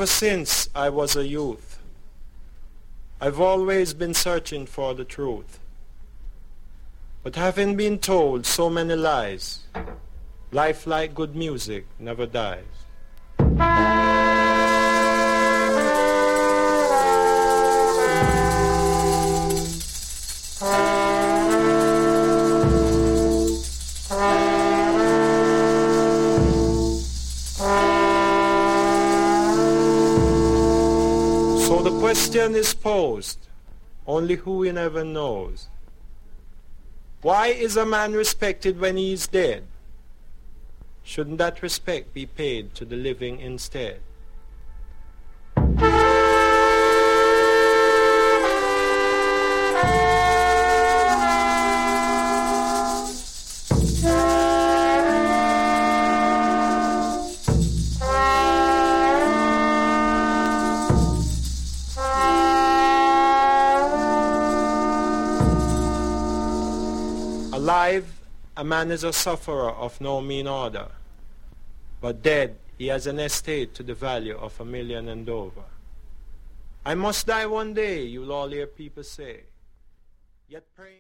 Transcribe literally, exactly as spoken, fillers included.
Ever since I was a youth, I've always been searching for the truth. But having been told so many lies, life like good music never dies. So the question is posed, only who he never knows. Why is a man respected when he is dead? Shouldn't that respect be paid to the living instead? Alive, a man is a sufferer of no mean order, but dead, he has an estate to the value of a million and over. I must die one day, you'll all hear people say, yet praying